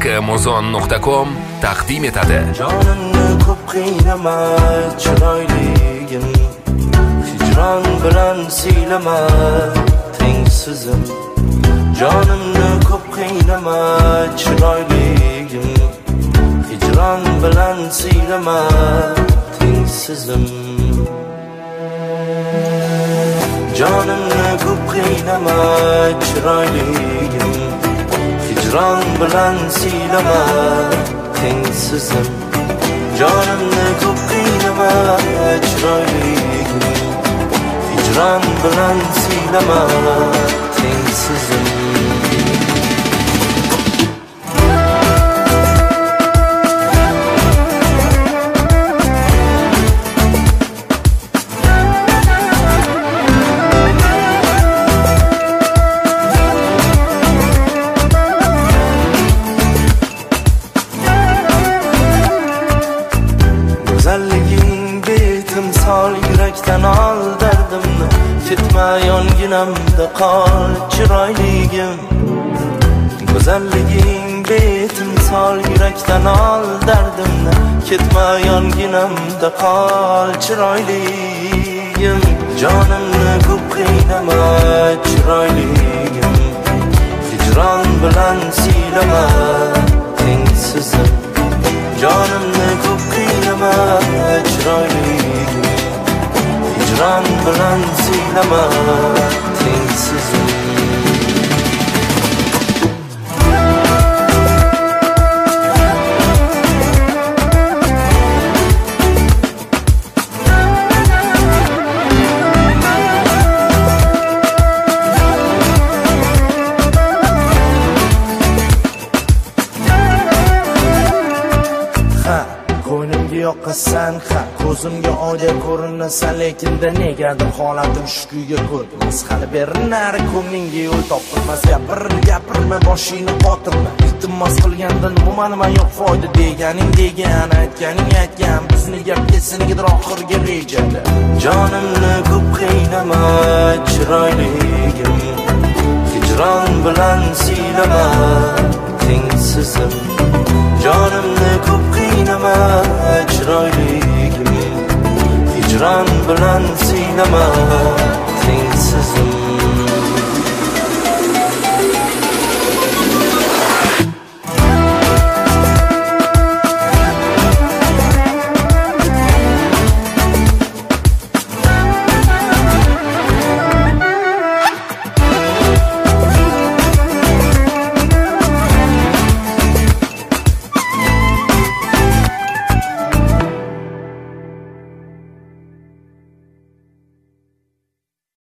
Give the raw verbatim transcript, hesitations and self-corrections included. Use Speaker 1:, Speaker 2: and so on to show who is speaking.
Speaker 1: amazon nuqta com taqdim etadi.
Speaker 2: Jonimni ko'p qiynama chiroyligim, hijron bilan siylama tengsizim. Jonimni ko'p qiynama chiroyligim, hijron bilan siylama tengsizim. Jonimni ko'p qiynama chiroyligim, hijron bilan siylama tengsizim. Jonimni ko'p qiynama chiroyligim, hijron bilan siylama tengsizim. Güzelligin betimsal yürekten al derdimni, ketma yonginamda qol chiroyligim. Güzelligin betimsal yürekten al derdimni, ketma yonginamda qol chiroyligim. Jonimni ko'p qiynama chiroyligim, hijron bilan siylama tengsizim. Jonimni ko'p qiynama chiroyligim, hijron bilan siylama tengsizim. Ko'nglimga yoqasan, ha, ko'zimga oydek ko'rinasan, lekinde negadir holatim shu kuyga ko'rmas. Qani beri nari ko'nglingga yo'l topilmas. Gapir, gapirma, boshingni qotirma. Iltimos qilganda nima nima yo'q foyda deganing degan, aytganing aytgan, bizni gapga senikidir oxirgi rejada. Jonimni ko'p qiynama chiroyligim, hijron bilan siylama tengsizim. Jonimni ko'p qiynama chiroyligim, hijron bilan siylama tengsizim.